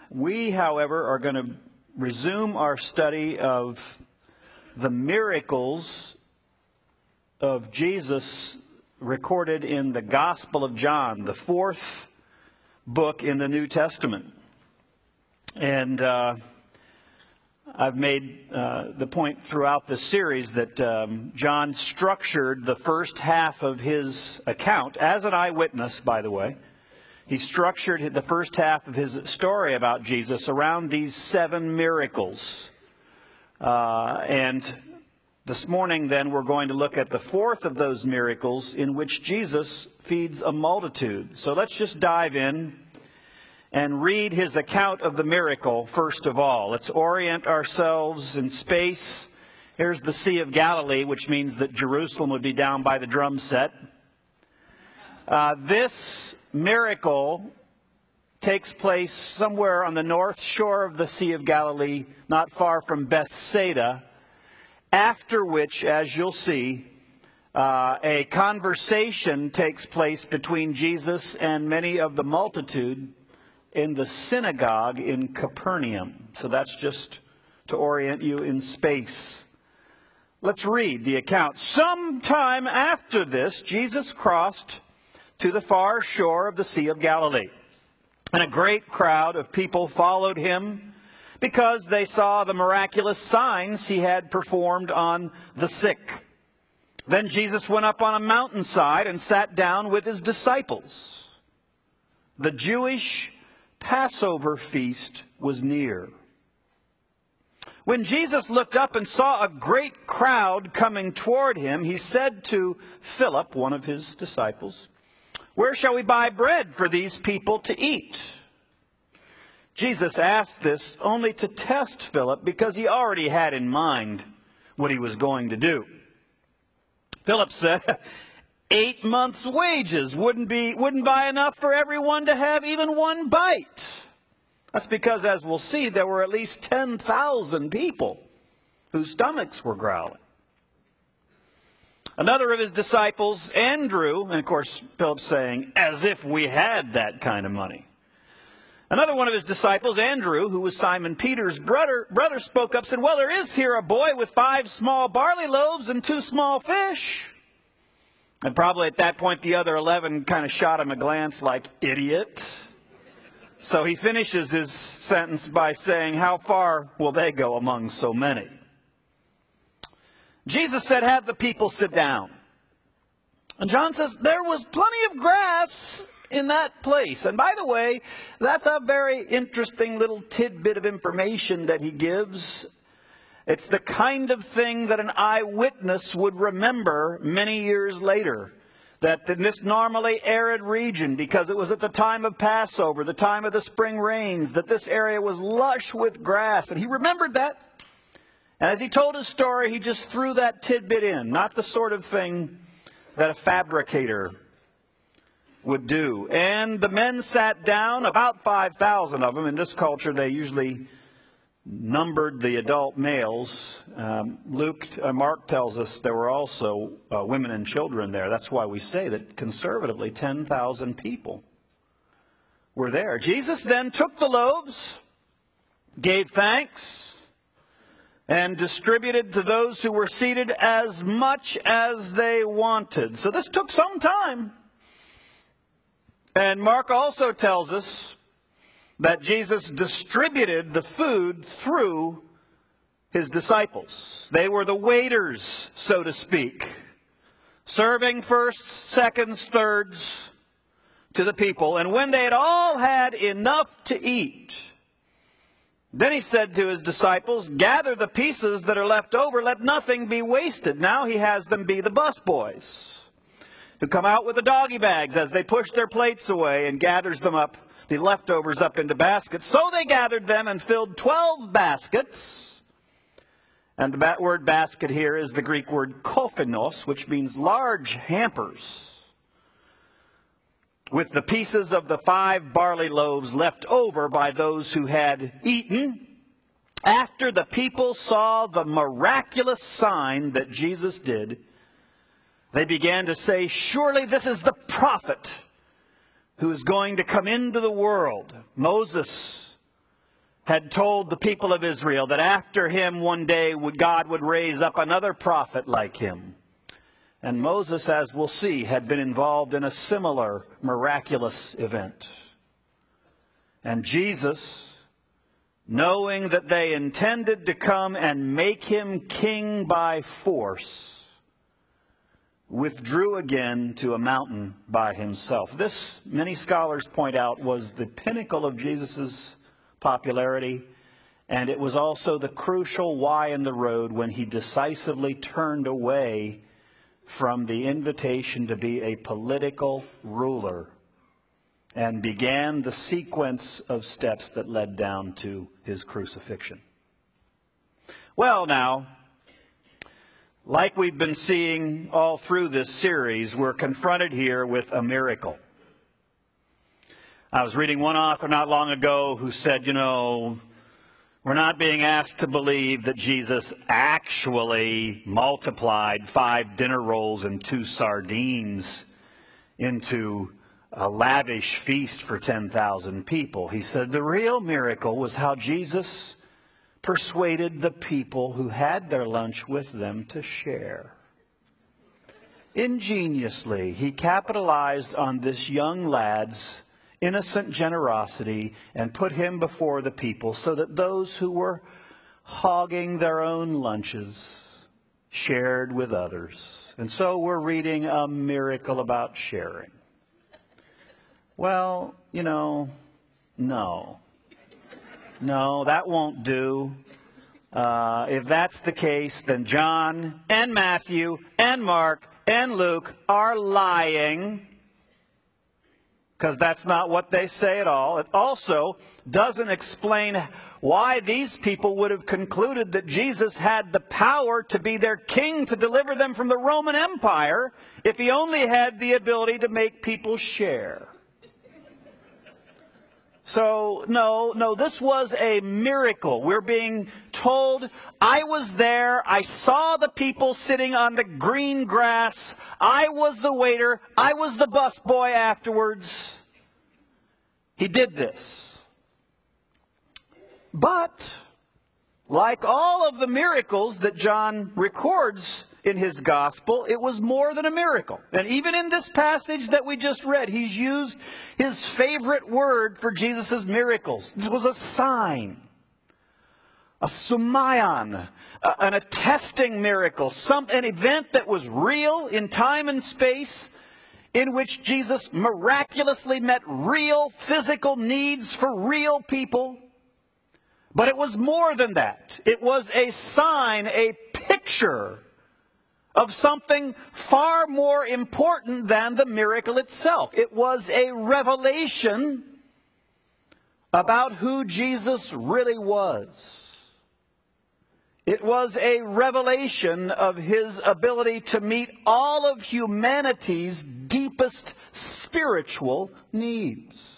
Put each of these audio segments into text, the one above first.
We, however, are going to resume our study of the miracles of Jesus recorded in the Gospel of John, the fourth book in the New Testament. And I've made the point throughout the series that John structured the first half of his account, as an eyewitness, by the way. He structured the first half of his story about Jesus around these 7 miracles. And this morning, then, we're going to look at the fourth of those miracles in which Jesus feeds a multitude. So let's just dive in and read his account of the miracle first of all. Let's orient ourselves in space. Here's the Sea of Galilee, which means that Jerusalem would be down by the drum set. This miracle takes place somewhere on the north shore of the Sea of Galilee, not far from Bethsaida, after which, as you'll see, a conversation takes place between Jesus and many of the multitude in the synagogue in Capernaum. So that's just to orient you in space. Let's read the account. Sometime after this, Jesus crossed to the far shore of the Sea of Galilee, and a great crowd of people followed him because they saw the miraculous signs he had performed on the sick. Then Jesus went up on a mountainside and sat down with his disciples. The Jewish Passover feast was near. When Jesus looked up and saw a great crowd coming toward him, he said to Philip, one of his disciples, "Where shall we buy bread for these people to eat?" Jesus asked this only to test Philip because he already had in mind what he was going to do. Philip said, 8 months' wages wouldn't buy enough for everyone to have even one bite. That's because, as we'll see, there were at least 10,000 people whose stomachs were growling. Another of his disciples, Andrew, and of course Philip's saying, as if we had that kind of money. Another one of his disciples, Andrew, who was Simon Peter's brother spoke up and said, "Well, there is here a boy with 5 small barley loaves and 2 small fish." And probably at that point, the other 11 kind of shot him a glance like, "Idiot." So he finishes his sentence by saying, "How far will they go among so many?" Jesus said, "Have the people sit down." And John says, "There was plenty of grass in that place." And by the way, that's a very interesting little tidbit of information that he gives. It's the kind of thing that an eyewitness would remember many years later. That in this normally arid region, because it was at the time of Passover, the time of the spring rains, that this area was lush with grass. And he remembered that. And as he told his story, he just threw that tidbit in. Not the sort of thing that a fabricator would do. And the men sat down, about 5,000 of them. In this culture, they usually numbered the adult males. Mark tells us there were also women and children there. That's why we say that conservatively 10,000 people were there. Jesus then took the loaves, gave thanks, and distributed to those who were seated as much as they wanted. So this took some time. And Mark also tells us that Jesus distributed the food through his disciples. They were the waiters, so to speak, serving firsts, seconds, thirds to the people. And when they had all had enough to eat, then he said to his disciples, "Gather the pieces that are left over, let nothing be wasted." Now he has them be the busboys, who come out with the doggy bags as they push their plates away, and gathers them up, the leftovers up into baskets. So they gathered them and filled 12 baskets. And the word basket here is the Greek word kophinos, which means large hampers, with the pieces of the 5 barley loaves left over by those who had eaten, after the people saw the miraculous sign that Jesus did. They began to say, "Surely this is the prophet who is going to come into the world." Moses had told the people of Israel that after him one day God would raise up another prophet like him. And Moses, as we'll see, had been involved in a similar miraculous event. And Jesus, knowing that they intended to come and make him king by force, withdrew again to a mountain by himself. This, many scholars point out, was the pinnacle of Jesus' popularity, and it was also the crucial Y in the road when he decisively turned away from the invitation to be a political ruler and began the sequence of steps that led down to his crucifixion. Well, now, like we've been seeing all through this series, we're confronted here with a miracle. I was reading one author not long ago who said, we're not being asked to believe that Jesus actually multiplied 5 dinner rolls and 2 sardines into a lavish feast for 10,000 people. He said the real miracle was how Jesus persuaded the people who had their lunch with them to share. Ingeniously, he capitalized on this young lad's innocent generosity and put him before the people so that those who were hogging their own lunches shared with others. And so we're reading a miracle about sharing. Well, no, that won't do. If that's the case, then John and Matthew and Mark and Luke are lying, because that's not what they say at all. It also doesn't explain why these people would have concluded that Jesus had the power to be their king to deliver them from the Roman Empire if he only had the ability to make people share. So, no, this was a miracle. We're being told, I was there, I saw the people sitting on the green grass, I was the waiter, I was the busboy afterwards. He did this. But, like all of the miracles that John records in his gospel, it was more than a miracle. And even in this passage that we just read, he's used his favorite word for Jesus' miracles. This was a sign, a sumaion, an attesting miracle, an event that was real in time and space, in which Jesus miraculously met real physical needs for real people. But it was more than that. It was a sign, a picture of something far more important than the miracle itself. It was a revelation about who Jesus really was. It was a revelation of his ability to meet all of humanity's deepest spiritual needs.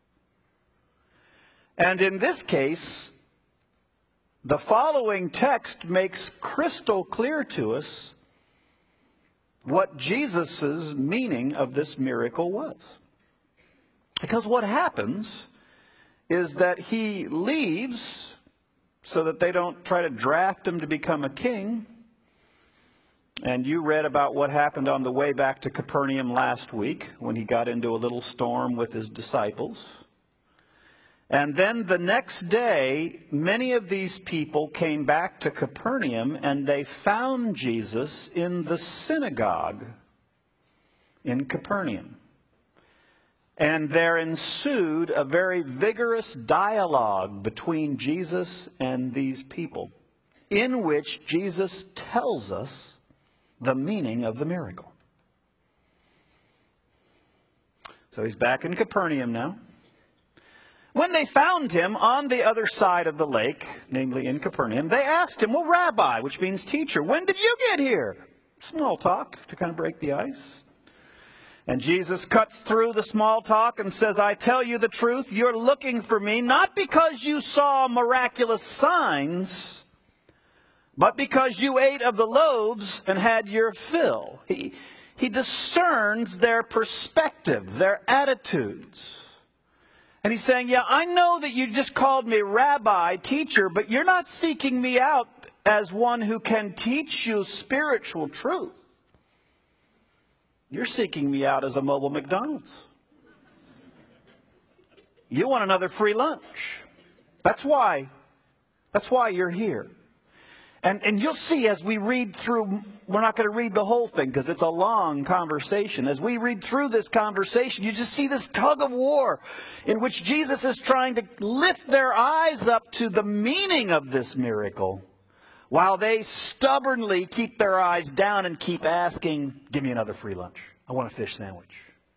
And in this case, the following text makes crystal clear to us what Jesus' meaning of this miracle was. Because what happens is that he leaves so that they don't try to draft him to become a king. And you read about what happened on the way back to Capernaum last week when he got into a little storm with his disciples. And then the next day, many of these people came back to Capernaum and they found Jesus in the synagogue in Capernaum. And there ensued a very vigorous dialogue between Jesus and these people, in which Jesus tells us the meaning of the miracle. So he's back in Capernaum now. When they found him on the other side of the lake, namely in Capernaum, they asked him, well, Rabbi, which means teacher, when did you get here? Small talk to kind of break the ice. And Jesus cuts through the small talk and says, I tell you the truth, you're looking for me not because you saw miraculous signs, but because you ate of the loaves and had your fill. He discerns their perspective, their attitudes. And he's saying, yeah, I know that you just called me rabbi, teacher, but you're not seeking me out as one who can teach you spiritual truth. You're seeking me out as a mobile McDonald's. You want another free lunch. That's why you're here. And you'll see as we read through, we're not going to read the whole thing because it's a long conversation. As we read through this conversation, you just see this tug of war in which Jesus is trying to lift their eyes up to the meaning of this miracle, while they stubbornly keep their eyes down and keep asking, give me another free lunch. I want a fish sandwich.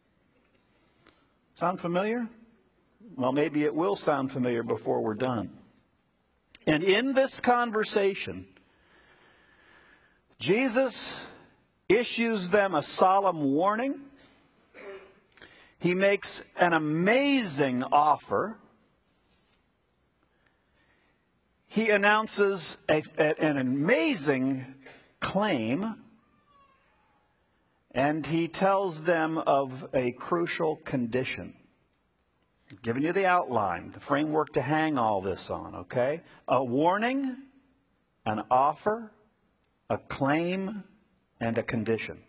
Sound familiar? Well, maybe it will sound familiar before we're done. And in this conversation, Jesus issues them a solemn warning. He makes an amazing offer. He announces an amazing claim. And he tells them of a crucial condition. I'm giving you the outline, the framework to hang all this on, okay? A warning, an offer, a claim, and a condition.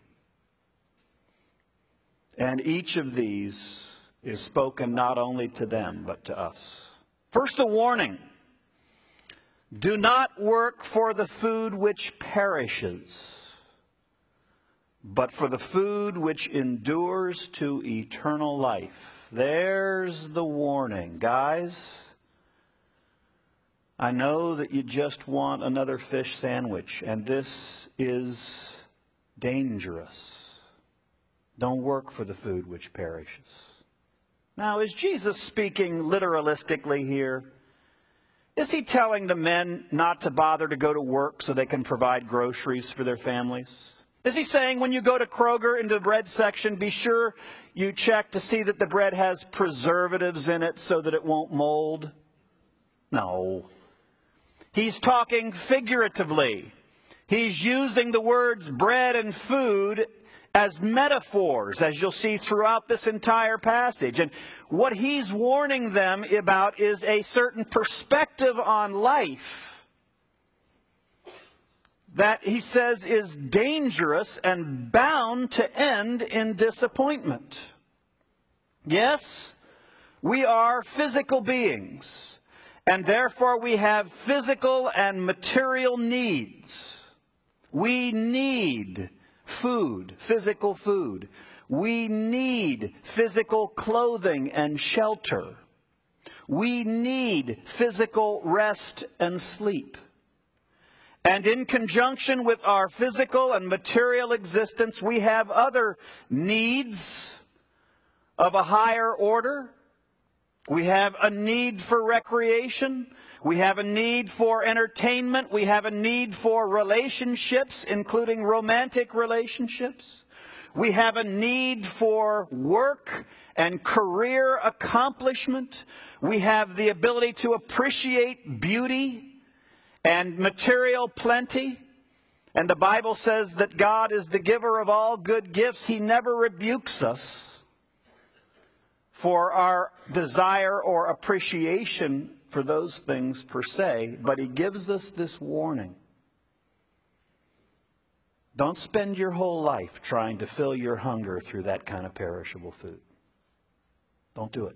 And each of these is spoken not only to them, but to us. First, a warning. Do not work for the food which perishes, but for the food which endures to eternal life. There's the warning. Guys, I know that you just want another fish sandwich, and this is dangerous. Don't work for the food which perishes. Now, is Jesus speaking literalistically here? Is he telling the men not to bother to go to work so they can provide groceries for their families? Is he saying when you go to Kroger into the bread section, be sure you check to see that the bread has preservatives in it so that it won't mold? No. He's talking figuratively. He's using the words bread and food as metaphors, as you'll see throughout this entire passage. And what he's warning them about is a certain perspective on life that he says is dangerous and bound to end in disappointment. Yes, we are physical beings, and therefore we have physical and material needs. We need food, physical food. We need physical clothing and shelter. We need physical rest and sleep. And in conjunction with our physical and material existence, we have other needs of a higher order. We have a need for recreation. We have a need for entertainment. We have a need for relationships, including romantic relationships. We have a need for work and career accomplishment. We have the ability to appreciate beauty and material plenty. And the Bible says that God is the giver of all good gifts. He never rebukes us for our desire or appreciation for those things per se, but he gives us this warning. Don't spend your whole life trying to fill your hunger through that kind of perishable food. Don't do it.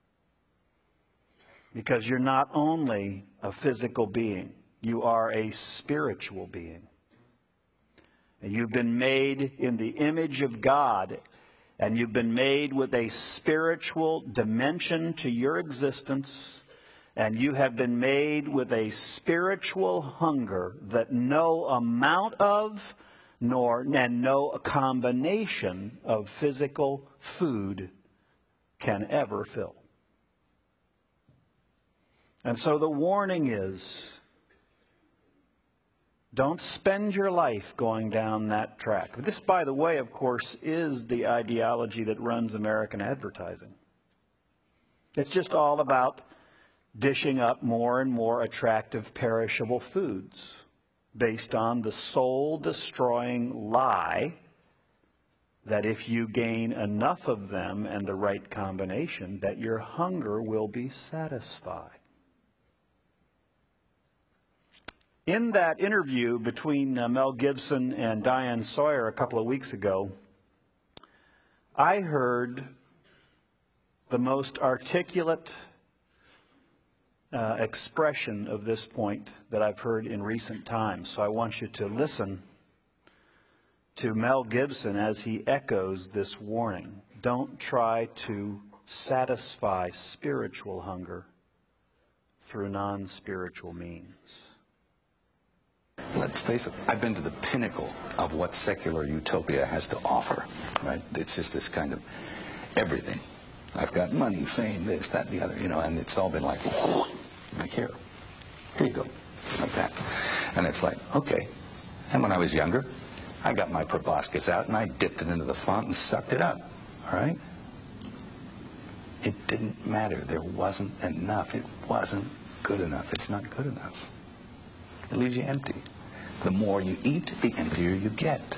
Because you're not only a physical being, you are a spiritual being. And you've been made in the image of God, and you've been made with a spiritual dimension to your existence, and you have been made with a spiritual hunger that no amount of, and no combination of physical food can ever fill. And so the warning is, don't spend your life going down that track. This, by the way, of course, is the ideology that runs American advertising. It's just all about dishing up more and more attractive perishable foods based on the soul-destroying lie that if you gain enough of them and the right combination, that your hunger will be satisfied. In that interview between Mel Gibson and Diane Sawyer a couple of weeks ago, I heard the most articulate expression of this point that I've heard in recent times. So I want you to listen to Mel Gibson as he echoes this warning. Don't try to satisfy spiritual hunger through non-spiritual means. Let's face it, I've been to the pinnacle of what secular utopia has to offer, right? It's just this kind of everything. I've got money, fame, this, that, the other, and it's all been like here you go, like that. And it's like, okay. And when I was younger, I got my proboscis out and I dipped it into the font and sucked it up, all right? It didn't matter. There wasn't enough. It wasn't good enough. It's not good enough. It leaves you empty. The more you eat, the emptier you get.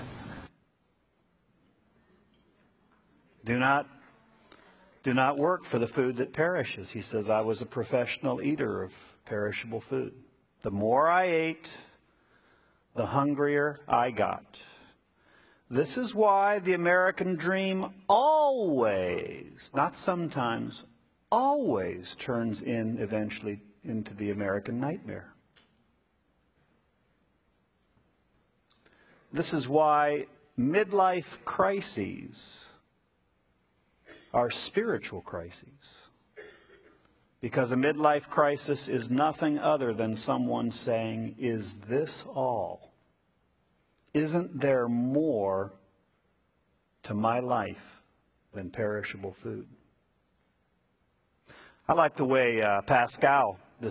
Do not work for the food that perishes. He says, I was a professional eater of perishable food. The more I ate, the hungrier I got. This is why the American dream always, not sometimes, always turns eventually into the American nightmare. This is why midlife crises are spiritual crises. Because a midlife crisis is nothing other than someone saying, is this all? Isn't there more to my life than perishable food? I like the way Pascal, the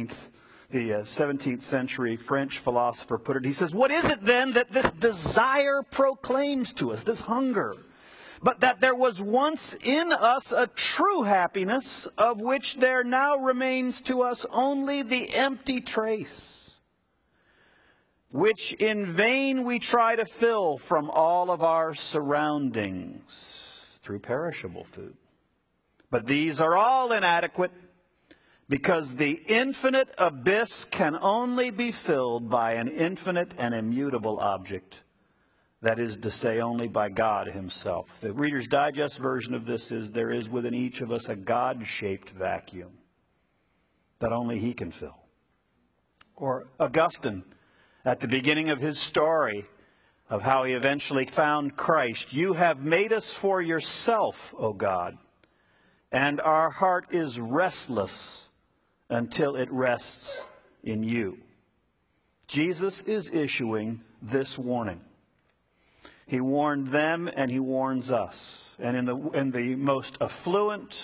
17th century French philosopher, put it. He says, what is it then that this desire proclaims to us, this hunger? But that there was once in us a true happiness, of which there now remains to us only the empty trace, which in vain we try to fill from all of our surroundings through perishable food. But these are all inadequate, because the infinite abyss can only be filled by an infinite and immutable object, that is to say, only by God himself. The Reader's Digest version of this is, there is within each of us a God-shaped vacuum that only he can fill. Or Augustine, at the beginning of his story of how he eventually found Christ, you have made us for yourself, O God, and our heart is restless until it rests in you. Jesus is issuing this warning. He warned them and he warns us. And in the most affluent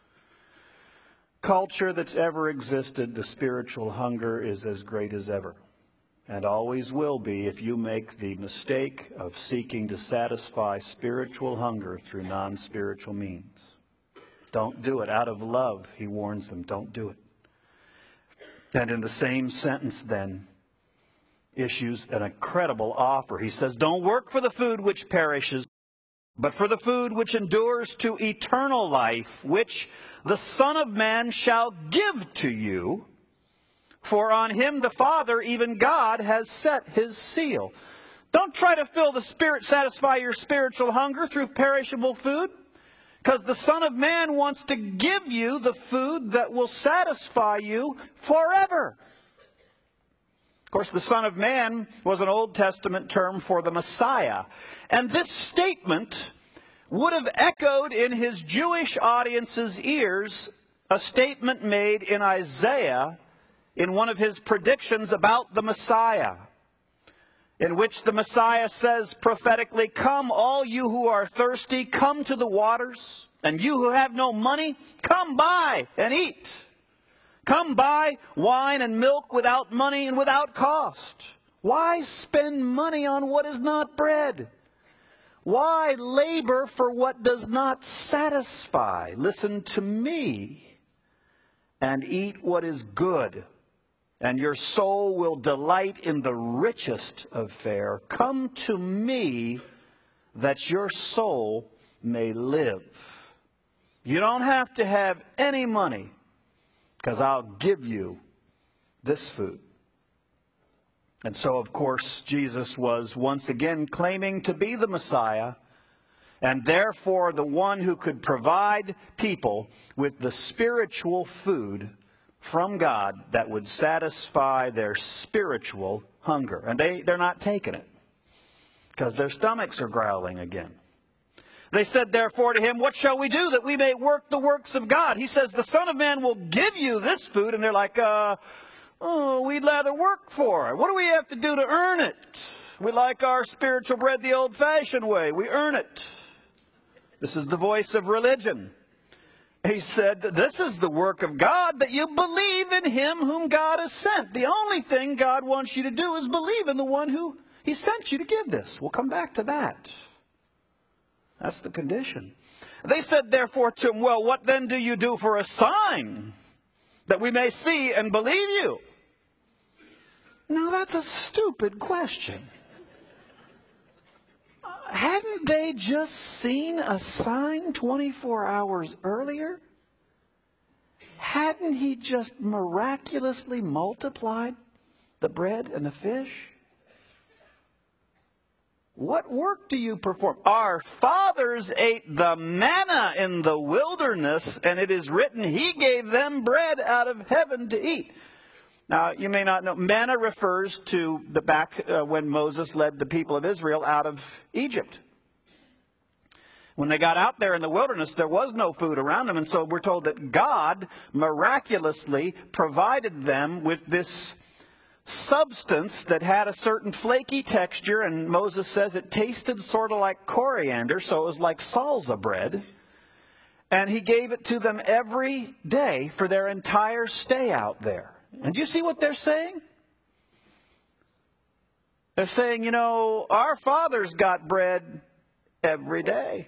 culture that's ever existed, the spiritual hunger is as great as ever. And always will be if you make the mistake of seeking to satisfy spiritual hunger through non-spiritual means. Don't do it. Out of love, he warns them, don't do it. And in the same sentence then, issues an incredible offer. He says, don't work for the food which perishes, but for the food which endures to eternal life, which the Son of Man shall give to you. For on him the Father, even God, has set his seal. Don't try to satisfy your spiritual hunger through perishable food, because the Son of Man wants to give you the food that will satisfy you forever. Of course, the Son of Man was an Old Testament term for the Messiah. And this statement would have echoed in his Jewish audience's ears a statement made in Isaiah in one of his predictions about the Messiah, in which the Messiah says prophetically, come, all you who are thirsty, come to the waters, and you who have no money, come buy and eat. Come buy wine and milk without money and without cost. Why spend money on what is not bread? Why labor for what does not satisfy? Listen to me and eat what is good, and your soul will delight in the richest of fare. Come to me, that your soul may live. You don't have to have any money, because I'll give you this food. And so, of course, Jesus was once again claiming to be the Messiah, and therefore the one who could provide people with the spiritual food from God that would satisfy their spiritual hunger. And they're not taking it, because their stomachs are growling again. They said, therefore, to him, what shall we do that we may work the works of God? He says, the Son of Man will give you this food. And they're like, we'd rather work for it. What do we have to do to earn it? We like our spiritual bread the old-fashioned way. We earn it. This is the voice of religion. He said, this is the work of God, that you believe in him whom God has sent. The only thing God wants you to do is believe in the one who he sent you to give this. We'll come back to that. That's the condition. They said, therefore, to him, well, what then do you do for a sign that we may see and believe you? Now, that's a stupid question. Hadn't they just seen a sign 24 hours earlier? Hadn't he just miraculously multiplied the bread and the fish? What work do you perform? Our fathers ate the manna in the wilderness, and it is written, he gave them bread out of heaven to eat. Now, you may not know, manna refers to the back when Moses led the people of Israel out of Egypt. When they got out there in the wilderness, there was no food around them, and so we're told that God miraculously provided them with this substance that had a certain flaky texture, and Moses says it tasted sort of like coriander, so it was like salsa bread. And he gave it to them every day for their entire stay out there. And do you see what they're saying? They're saying, you know, our fathers got bread every day.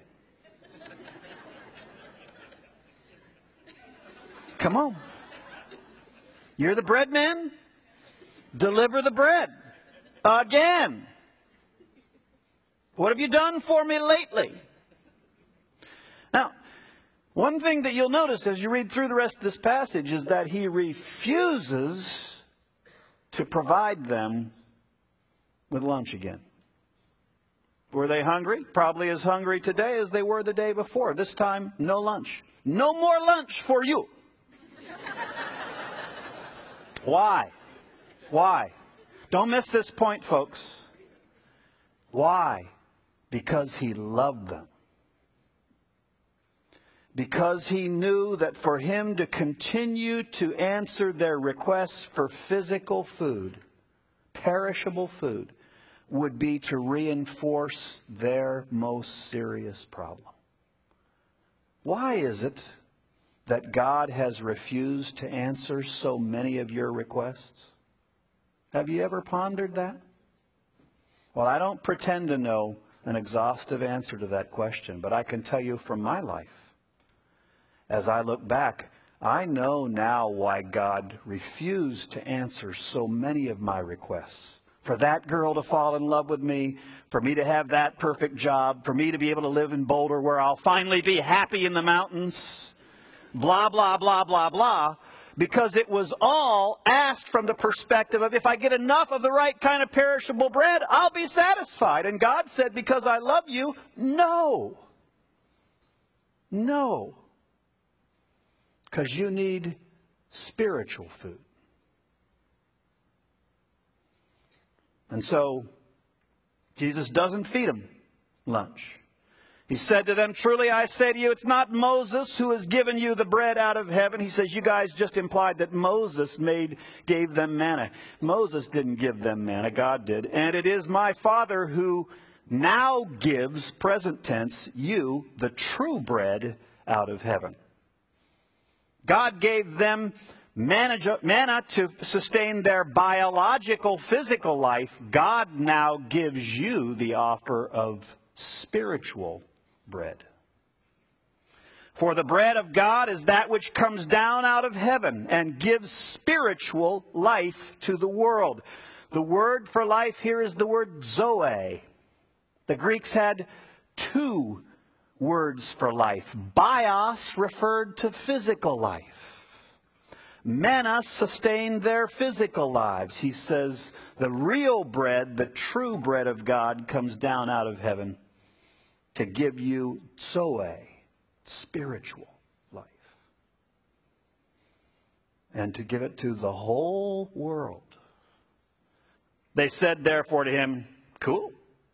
Come on. You're the bread man? Deliver the bread. Again. What have you done for me lately? Now, one thing that you'll notice as you read through the rest of this passage is that he refuses to provide them with lunch again. Were they hungry? Probably as hungry today as they were the day before. This time, no lunch. No more lunch for you. Why? Why? Don't miss this point, folks. Why? Because he loved them. Because he knew that for him to continue to answer their requests for physical food, perishable food, would be to reinforce their most serious problem. Why is it that God has refused to answer so many of your requests? Have you ever pondered that? Well, I don't pretend to know an exhaustive answer to that question, but I can tell you from my life, as I look back, I know now why God refused to answer so many of my requests. For that girl to fall in love with me, for me to have that perfect job, for me to be able to live in Boulder where I'll finally be happy in the mountains, blah, blah, blah, blah, blah. Because it was all asked from the perspective of, if I get enough of the right kind of perishable bread, I'll be satisfied. And God said, because I love you, no. No. Because you need spiritual food. And so, Jesus doesn't feed them lunch. He said to them, truly I say to you, it's not Moses who has given you the bread out of heaven. He says, you guys just implied that Moses gave them manna. Moses didn't give them manna, God did. And it is my Father who now gives, present tense, you the true bread out of heaven. God gave them manna to sustain their biological, physical life. God now gives you the offer of spiritual bread. For the bread of God is that which comes down out of heaven and gives spiritual life to the world. The word for life here is the word zoe. The Greeks had two words for life. Bios referred to physical life. Manna sustained their physical lives. He says the real bread, the true bread of God, comes down out of heaven to give you zoe, spiritual life. And to give it to the whole world. They said, therefore, to him, cool.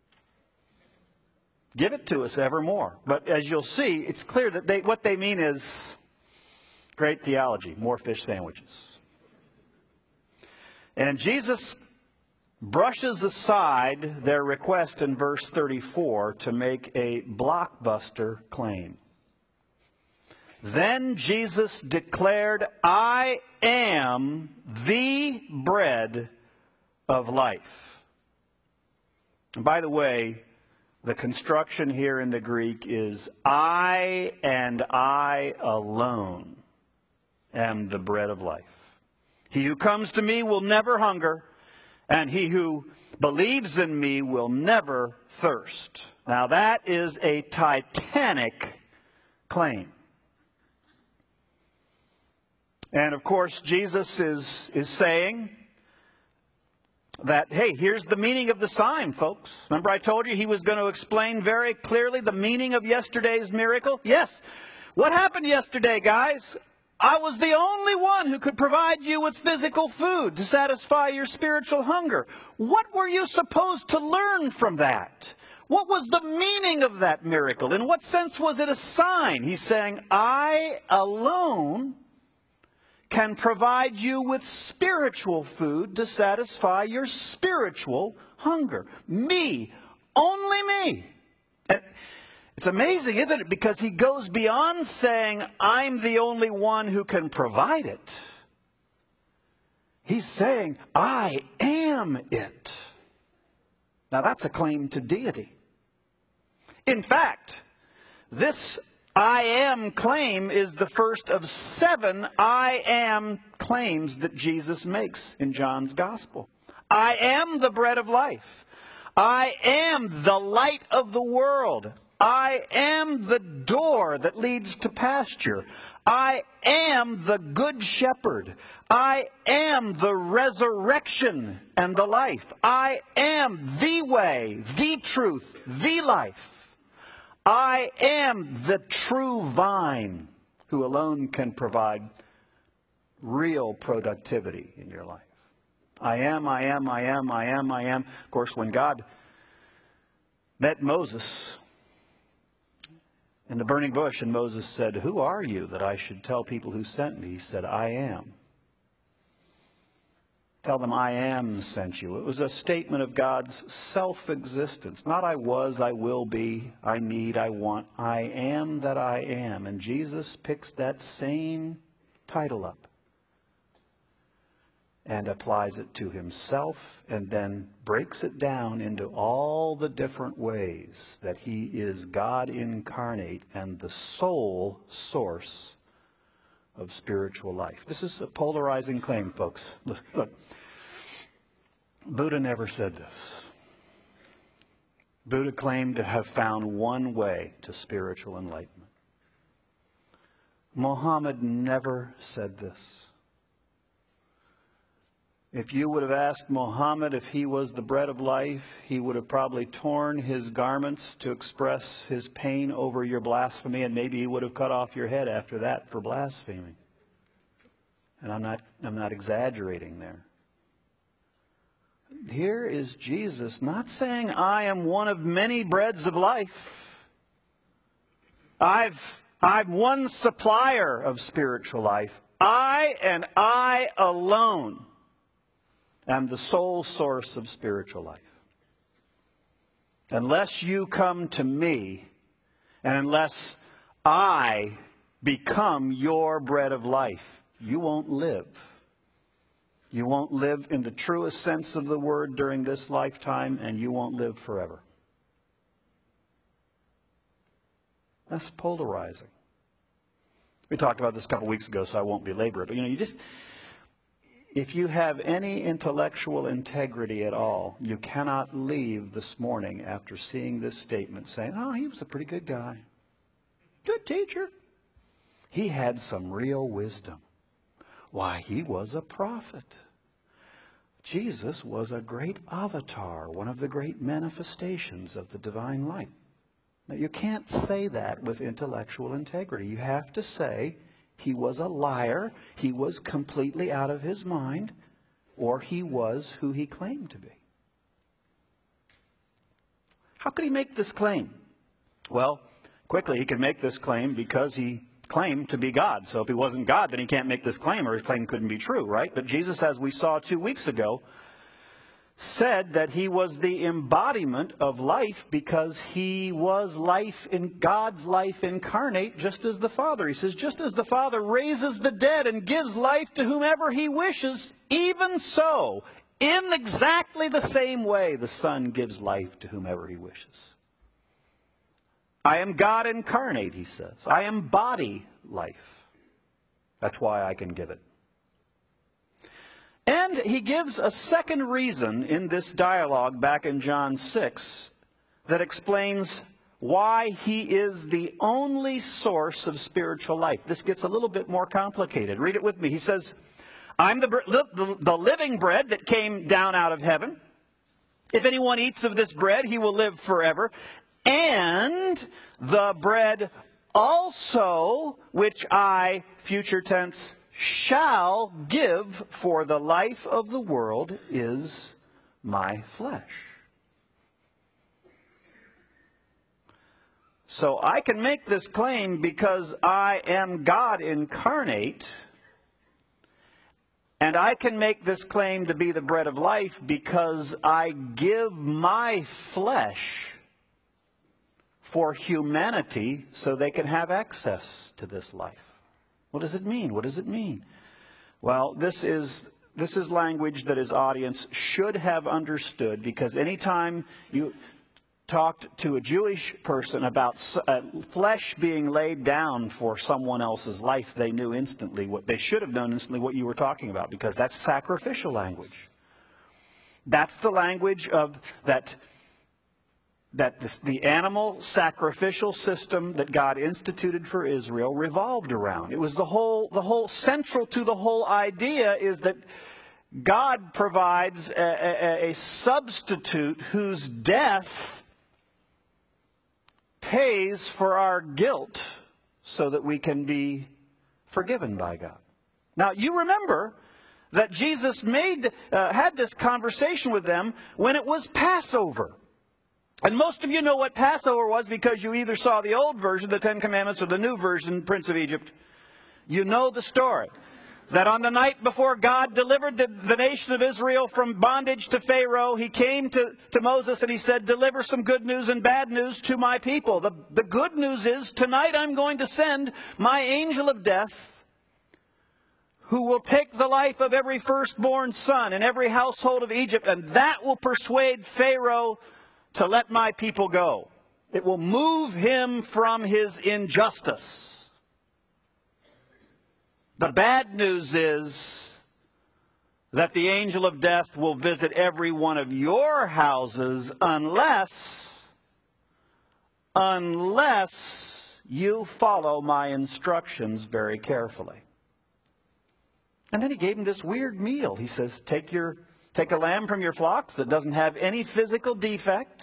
Give it to us evermore. But as you'll see, it's clear that what they mean is great theology, more fish sandwiches. And Jesus brushes aside their request in verse 34 to make a blockbuster claim. Then Jesus declared, I am the bread of life. And by the way, the construction here in the Greek is I and I alone am the bread of life. He who comes to me will never hunger, and he who believes in me will never thirst. Now that is a titanic claim. And of course, Jesus is saying that, hey, here's the meaning of the sign, folks. Remember I told you he was going to explain very clearly the meaning of yesterday's miracle? Yes. What happened yesterday, guys? I was the only one who could provide you with physical food to satisfy your spiritual hunger. What were you supposed to learn from that? What was the meaning of that miracle? In what sense was it a sign? He's saying, I alone can provide you with spiritual food to satisfy your spiritual hunger. Me, only me. And it's amazing, isn't it? Because he goes beyond saying, I'm the only one who can provide it. He's saying, I am it. Now that's a claim to deity. In fact, this I am claim is the first of 7 I am claims that Jesus makes in John's gospel. I am the bread of life. I am the light of the world. I am the door that leads to pasture. I am the good shepherd. I am the resurrection and the life. I am the way, the truth, the life. I am the true vine who alone can provide real productivity in your life. I am, I am, I am, I am, I am. Of course, when God met Moses in the burning bush, and Moses said, who are you that I should tell people who sent me? He said, I am. Tell them I am sent you. It was a statement of God's self-existence. Not I was, I will be, I need, I want. I am that I am. And Jesus picks that same title up and applies it to himself, and then breaks it down into all the different ways that he is God incarnate and the sole source of spiritual life. This is a polarizing claim, folks. Look, Buddha never said this. Buddha claimed to have found one way to spiritual enlightenment. Muhammad never said this. If you would have asked Muhammad if he was the bread of life, he would have probably torn his garments to express his pain over your blasphemy, and maybe he would have cut off your head after that for blaspheming. And I'm not exaggerating there. Here is Jesus not saying, I am one of many breads of life. I'm one supplier of spiritual life. I and I alone am the sole source of spiritual life. Unless you come to me, and unless I become your bread of life, you won't live. You won't live in the truest sense of the word during this lifetime, and you won't live forever. That's polarizing. We talked about this a couple weeks ago, so I won't belabor it. But If you have any intellectual integrity at all, you cannot leave this morning after seeing this statement saying, oh, he was a pretty good guy. Good teacher. He had some real wisdom. Why, he was a prophet. Jesus was a great avatar, one of the great manifestations of the divine light. Now, you can't say that with intellectual integrity. You have to say he was a liar, he was completely out of his mind, or he was who he claimed to be. How could he make this claim? Well, quickly, he could make this claim because he claimed to be God. So if he wasn't God, then he can't make this claim, or his claim couldn't be true, right? But Jesus, as we saw 2 weeks ago, said that he was the embodiment of life because he was life in God's life incarnate, just as the Father. He says, just as the Father raises the dead and gives life to whomever he wishes, even so, in exactly the same way, the Son gives life to whomever he wishes. I am God incarnate, he says. I embody life. That's why I can give it. And he gives a second reason in this dialogue back in John 6 that explains why he is the only source of spiritual life. This gets a little bit more complicated. Read it with me. He says, I'm the living bread that came down out of heaven. If anyone eats of this bread, he will live forever. And the bread also, which I, future tense, shall give for the life of the world, is my flesh. So I can make this claim because I am God incarnate, and I can make this claim to be the bread of life because I give my flesh for humanity so they can have access to this life. What does it mean? What does it mean? Well, this is language that his audience should have understood, because anytime you talked to a Jewish person about flesh being laid down for someone else's life, they knew instantly they should have known instantly what you were talking about, because that's sacrificial language. That's the language of that the animal sacrificial system that God instituted for Israel revolved around. It was the whole central to the whole idea is that God provides a substitute whose death pays for our guilt so that we can be forgiven by God. Now, you remember that Jesus had this conversation with them when it was Passover. And most of you know what Passover was because you either saw the old version, the Ten Commandments, or the new version, Prince of Egypt. You know the story. That on the night before God delivered the nation of Israel from bondage to Pharaoh, he came to Moses and he said, deliver some good news and bad news to my people. The good news is, tonight I'm going to send my angel of death, who will take the life of every firstborn son in every household of Egypt, and that will persuade Pharaoh to let my people go. It will move him from his injustice. The bad news is that the angel of death will visit every one of your houses unless you follow my instructions very carefully. And then he gave him this weird meal. He says, take a lamb from your flocks that doesn't have any physical defect.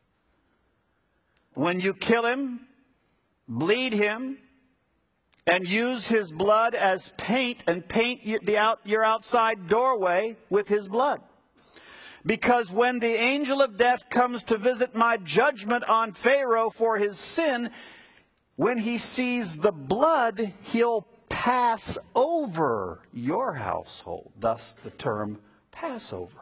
When you kill him, bleed him, and use his blood as paint, and paint your outside doorway with his blood. Because when the angel of death comes to visit my judgment on Pharaoh for his sin, when he sees the blood, he'll pass over your household. Thus the term Passover.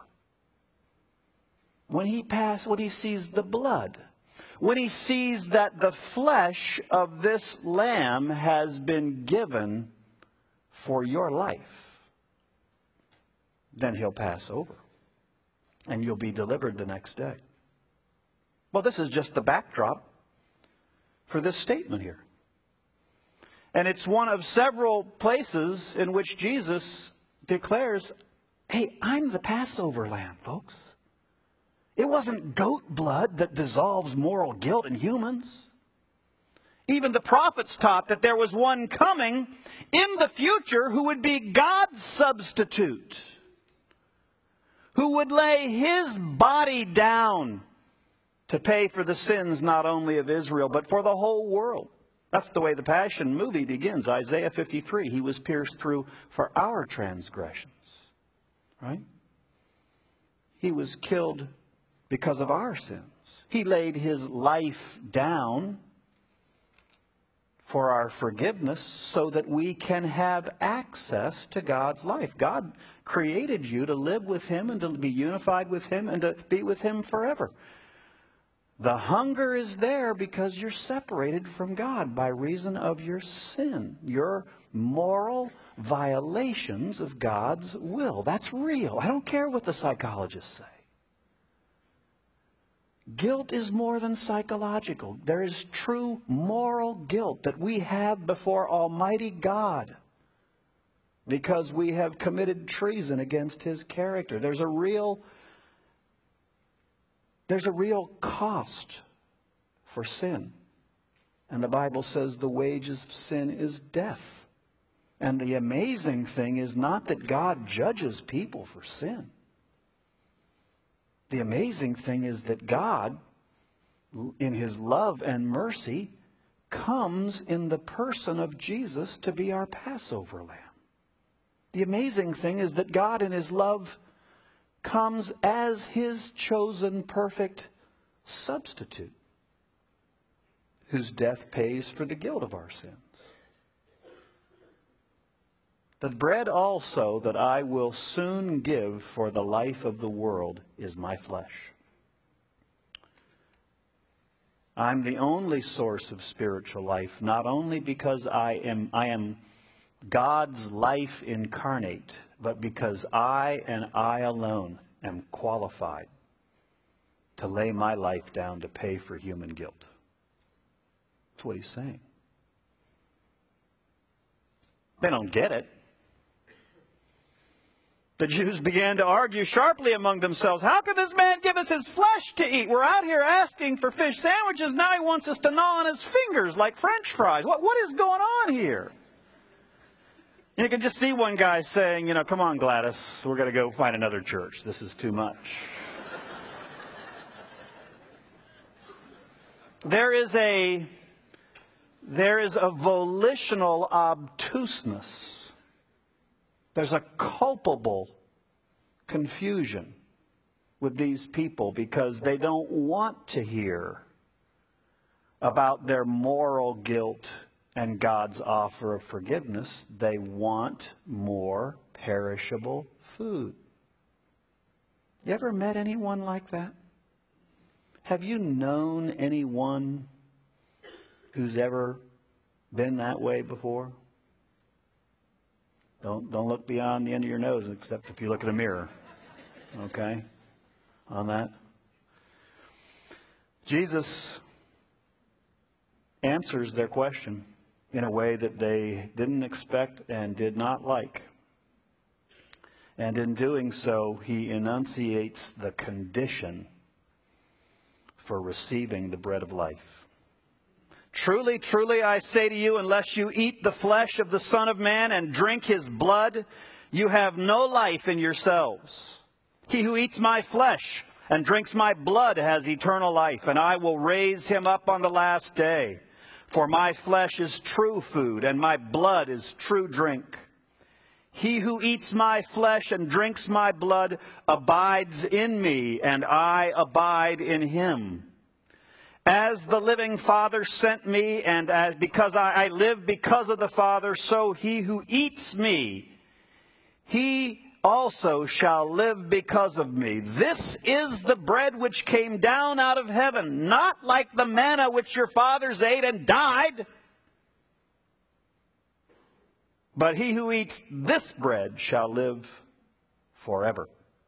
When he sees the blood, when he sees that the flesh of this lamb has been given for your life, then he'll pass over and you'll be delivered the next day. Well, this is just the backdrop for this statement here. And it's one of several places in which Jesus declares, Hey, I'm the Passover lamb, folks. It wasn't goat blood that dissolves moral guilt in humans. Even the prophets taught that there was one coming in the future who would be God's substitute, who would lay his body down to pay for the sins not only of Israel, but for the whole world. That's the way the Passion movie begins. Isaiah 53, he was pierced through for our transgressions. Right? He was killed because of our sins. He laid his life down for our forgiveness so that we can have access to God's life. God created you to live with him and to be unified with him and to be with him forever. The hunger is there because you're separated from God by reason of your sin, your moral violations of God's will. That's real. I don't care what the psychologists say. Guilt is more than psychological. There is true moral guilt that we have before Almighty God because we have committed treason against his character. There's a real cost for sin. And the Bible says the wages of sin is death. And the amazing thing is not that God judges people for sin. The amazing thing is that God, in his love and mercy, comes in the person of Jesus to be our Passover lamb. The amazing thing is that God, in his love, comes as his chosen perfect substitute, whose death pays for the guilt of our sins. The bread also that I will soon give for the life of the world is my flesh. I'm the only source of spiritual life, not only because I am God's life incarnate, but because I and I alone am qualified to lay my life down to pay for human guilt. That's what he's saying. They don't get it. The Jews began to argue sharply among themselves. How can this man give us his flesh to eat? We're out here asking for fish sandwiches. Now he wants us to gnaw on his fingers like French fries. What is going on here? You can just see one guy saying, come on, Gladys, we're going to go find another church. This is too much. There is a volitional obtuseness. There's a culpable confusion with these people because they don't want to hear about their moral guilt and God's offer of forgiveness. They want more perishable food. You ever met anyone like that? Have you known anyone who's ever been that way before? Don't look beyond the end of your nose, except if you look at a mirror. Okay? On that. Jesus answers their question in a way that they didn't expect and did not like. And in doing so, he enunciates the condition for receiving the bread of life. Truly, truly, I say to you, unless you eat the flesh of the Son of Man and drink his blood, you have no life in yourselves. He who eats my flesh and drinks my blood has eternal life, and I will raise him up on the last day. For my flesh is true food, and my blood is true drink. He who eats my flesh and drinks my blood abides in me, and I abide in him. As the living Father sent me, and because I live because of the Father, so he who eats me, he also shall live because of me. This is the bread which came down out of heaven, not like the manna which your fathers ate and died. But he who eats this bread shall live forever.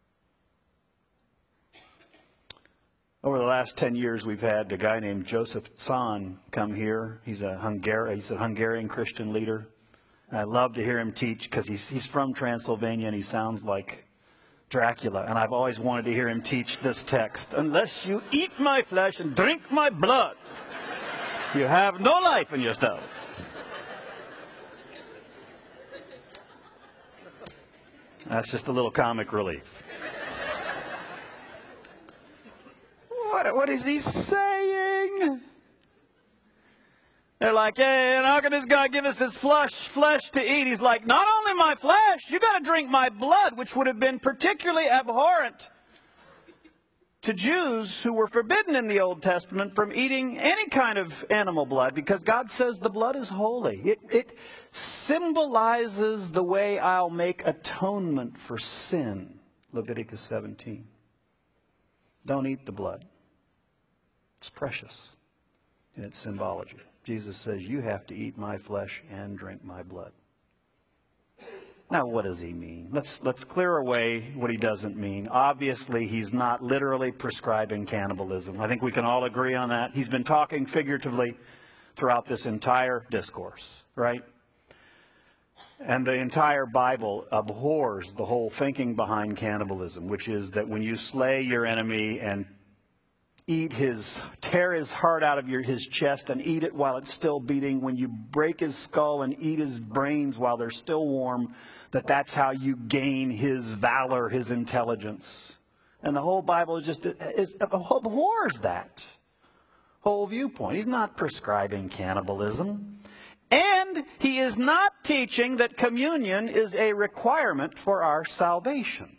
Over the last 10 years, we've had a guy named Joseph Tson come here. He's a Hungarian Christian leader. I love to hear him teach because he's from Transylvania and he sounds like Dracula, and I've always wanted to hear him teach this text. Unless you eat my flesh and drink my blood, you have no life in yourself. That's just a little comic relief. What is he saying? They're like, hey, and how can this guy give us his flesh to eat? He's like, not only my flesh, you got to drink my blood, which would have been particularly abhorrent to Jews who were forbidden in the Old Testament from eating any kind of animal blood, because God says the blood is holy. It symbolizes the way I'll make atonement for sin. Leviticus 17. Don't eat the blood. It's precious in its symbology. Jesus says, you have to eat my flesh and drink my blood. Now, what does he mean? Let's clear away what he doesn't mean. Obviously, he's not literally prescribing cannibalism. I think we can all agree on that. He's been talking figuratively throughout this entire discourse, right? And the entire Bible abhors the whole thinking behind cannibalism, which is that when you slay your enemy and tear his heart out of his chest and eat it while it's still beating, when you break his skull and eat his brains while they're still warm, that's how you gain his valor, his intelligence. And the whole Bible abhors that whole viewpoint. He's not prescribing cannibalism. And he is not teaching that communion is a requirement for our salvation.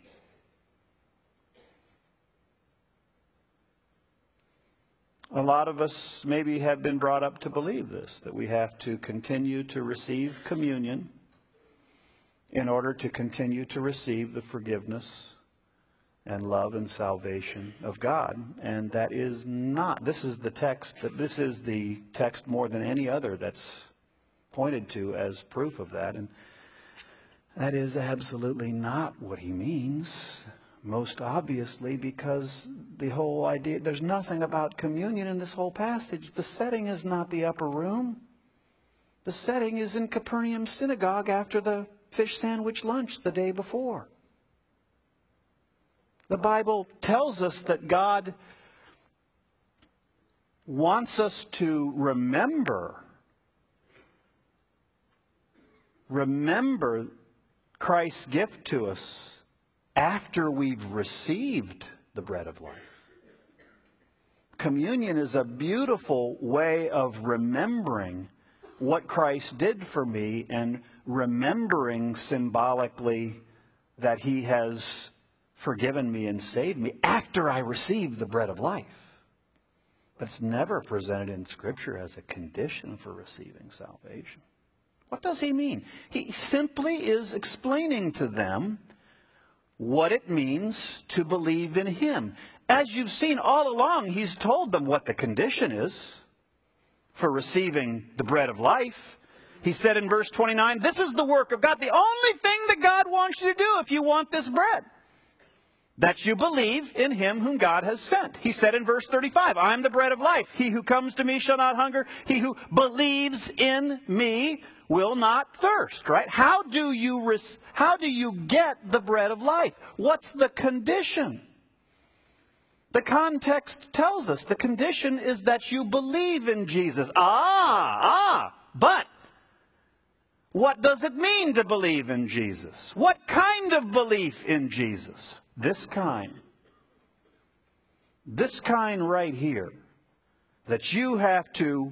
A lot of us maybe have been brought up to believe this, that we have to continue to receive communion in order to continue to receive the forgiveness and love and salvation of God. And that is not, this is the text more than any other that's pointed to as proof of that. And that is absolutely not what he means. Most obviously, because the whole idea, there's nothing about communion in this whole passage. The setting is not the upper room. The setting is in Capernaum synagogue after the fish sandwich lunch the day before. The Bible tells us that God wants us to remember Christ's gift to us after we've received the bread of life. Communion is a beautiful way of remembering what Christ did for me and remembering symbolically that he has forgiven me and saved me after I received the bread of life. But it's never presented in Scripture as a condition for receiving salvation. What does he mean? He simply is explaining to them what it means to believe in him. As you've seen all along, he's told them what the condition is for receiving the bread of life. He said in verse 29, this is the work of God. The only thing that God wants you to do if you want this bread, that you believe in him whom God has sent. He said in verse 35, I am the bread of life. He who comes to me shall not hunger. He who believes in me will not thirst, right? How do you get the bread of life? What's the condition? The context tells us the condition is that you believe in Jesus. But what does it mean to believe in Jesus? What kind of belief in Jesus? This kind right here, that you have to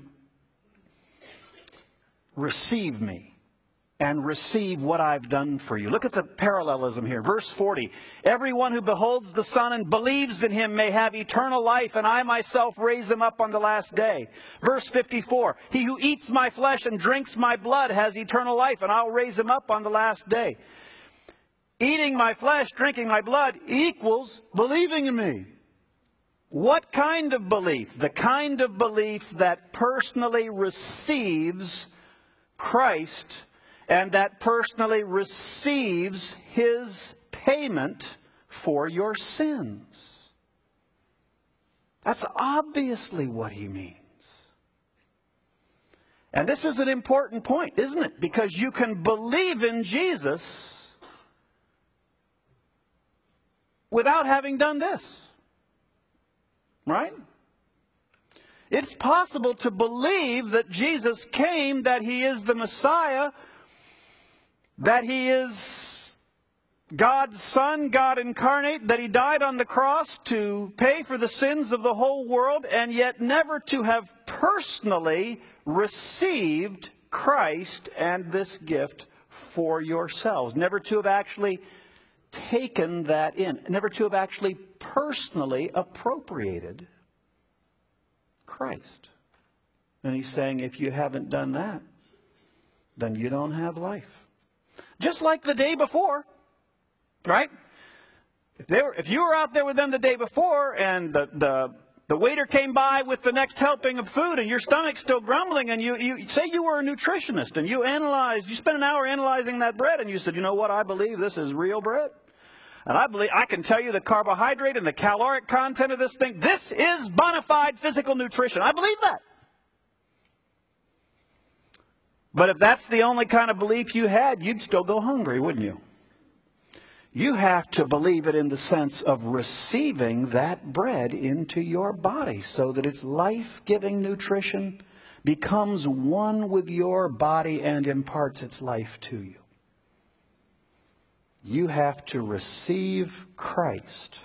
receive me and receive what I've done for you. Look at the parallelism here. Verse 40, everyone who beholds the Son and believes in him may have eternal life, and I myself raise him up on the last day. Verse 54, he who eats my flesh and drinks my blood has eternal life, and I'll raise him up on the last day. Eating my flesh, drinking my blood equals believing in me. What kind of belief? The kind of belief that personally receives Christ and that personally receives his payment for your sins. That's obviously what he means. And this is an important point, isn't it? Because you can believe in Jesus without having done this. Right? It's possible to believe that Jesus came, that he is the Messiah, that he is God's Son, God incarnate, that he died on the cross to pay for the sins of the whole world, and yet never to have personally received Christ and this gift for yourselves. Never to have actually taken that in. Never to have actually personally appropriated Christ. And he's saying, if you haven't done that, then you don't have life. Just like the day before, right? If you were out there with them the day before, and the waiter came by with the next helping of food, and your stomach's still grumbling, and you say you were a nutritionist, and you spent an hour analyzing that bread, and you said, you know what, I believe this is real bread. And I can tell you the carbohydrate and the caloric content of this thing. This is bona fide physical nutrition. I believe that. But if that's the only kind of belief you had, you'd still go hungry, wouldn't you? You have to believe it in the sense of receiving that bread into your body so that its life-giving nutrition becomes one with your body and imparts its life to you. You have to receive Christ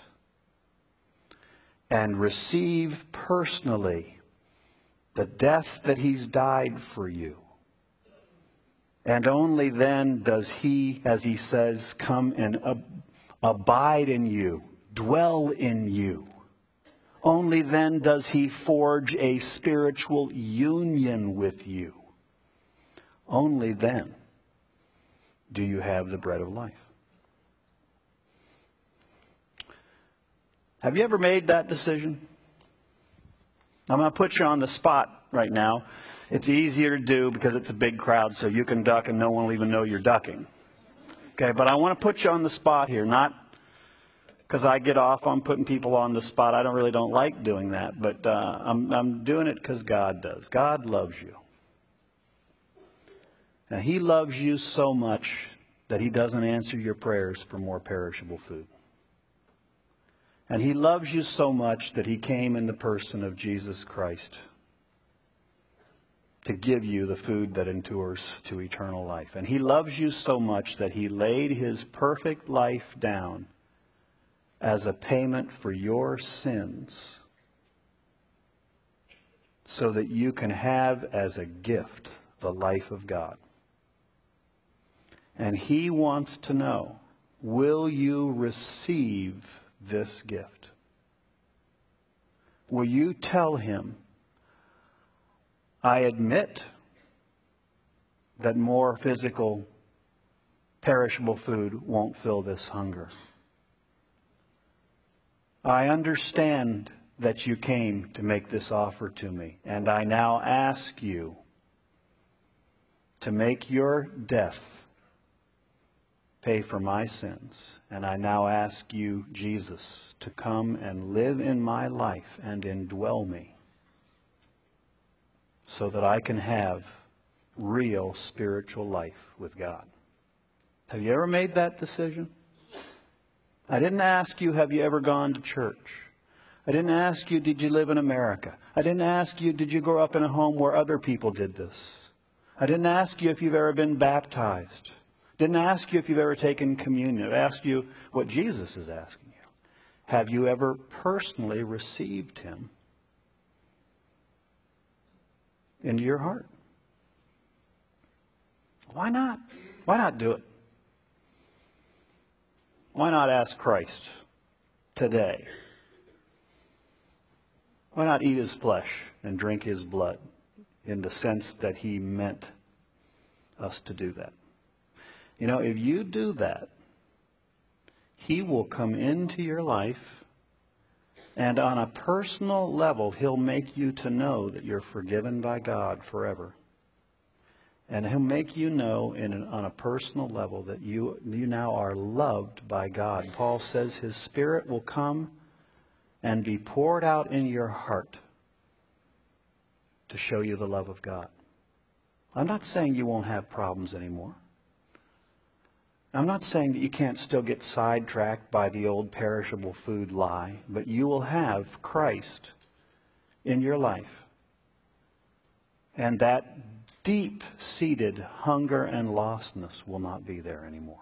and receive personally the death that he's died for you. And only then does he, as he says, come and abide in you, dwell in you. Only then does he forge a spiritual union with you. Only then do you have the bread of life. Have you ever made that decision? I'm going to put you on the spot right now. It's easier to do because it's a big crowd, so you can duck and no one will even know you're ducking. Okay, but I want to put you on the spot here, not because I get off on putting people on the spot. I really don't like doing that, but I'm doing it because God does. God loves you. And he loves you so much that he doesn't answer your prayers for more perishable food. And he loves you so much that he came in the person of Jesus Christ to give you the food that endures to eternal life. And he loves you so much that he laid his perfect life down as a payment for your sins so that you can have as a gift the life of God. And he wants to know, will you receive this gift? Will you tell him, I admit that more physical, perishable food won't fill this hunger. I understand that you came to make this offer to me, and I now ask you to make your death pay for my sins. And I now ask you, Jesus, to come and live in my life and indwell me so that I can have real spiritual life with God. Have you ever made that decision? I didn't ask you, have you ever gone to church? I didn't ask you, did you live in America? I didn't ask you, did you grow up in a home where other people did this? I didn't ask you if you've ever been baptized. Didn't ask you if you've ever taken communion. I asked you what Jesus is asking you. Have you ever personally received him into your heart? Why not? Why not do it? Why not ask Christ today? Why not eat his flesh and drink his blood in the sense that he meant us to do that? You know, if you do that, he will come into your life, and on a personal level, he'll make you to know that you're forgiven by God forever. And he'll make you know on a personal level that you now are loved by God. Paul says his Spirit will come and be poured out in your heart to show you the love of God. I'm not saying you won't have problems anymore. I'm not saying that you can't still get sidetracked by the old perishable food lie, but you will have Christ in your life. And that deep-seated hunger and lostness will not be there anymore.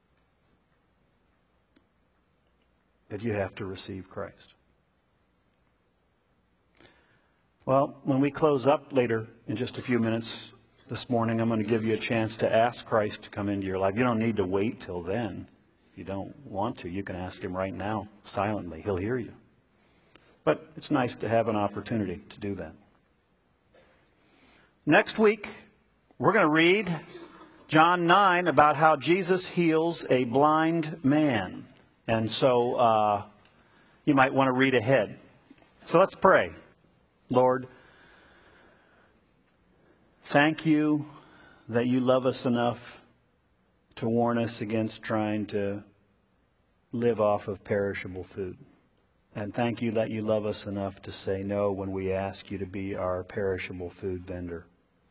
But you have to receive Christ. Well, when we close up later in just a few minutes this morning, I'm going to give you a chance to ask Christ to come into your life. You don't need to wait till then. If you don't want to, you can ask him right now, silently. He'll hear you. But it's nice to have an opportunity to do that. Next week, we're going to read John 9 about how Jesus heals a blind man. And so you might want to read ahead. So let's pray. Lord, thank you that you love us enough to warn us against trying to live off of perishable food. And thank you that you love us enough to say no when we ask you to be our perishable food vendor.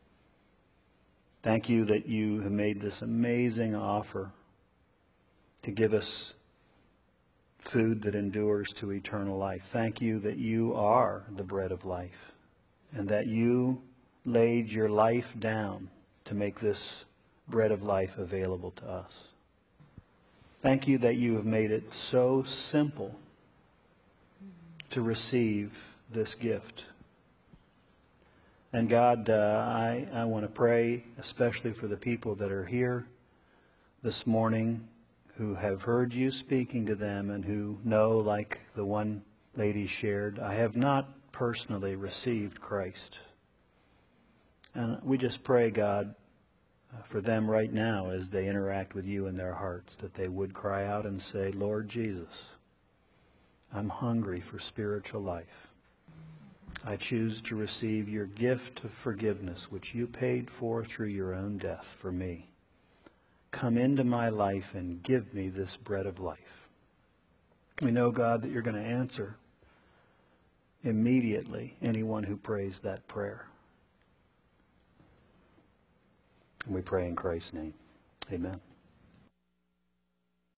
Thank you that you have made this amazing offer to give us food that endures to eternal life. Thank you that you are the bread of life and that you laid your life down to make this bread of life available to us. Thank you that you have made it so simple to receive this gift. And God, I want to pray especially for the people that are here this morning who have heard you speaking to them and who know, like the one lady shared, I have not personally received Christ. And we just pray, God, for them right now as they interact with you in their hearts, that they would cry out and say, Lord Jesus, I'm hungry for spiritual life. I choose to receive your gift of forgiveness, which you paid for through your own death for me. Come into my life and give me this bread of life. We know, God, that you're going to answer immediately anyone who prays that prayer. And we pray in Christ's name. Amen.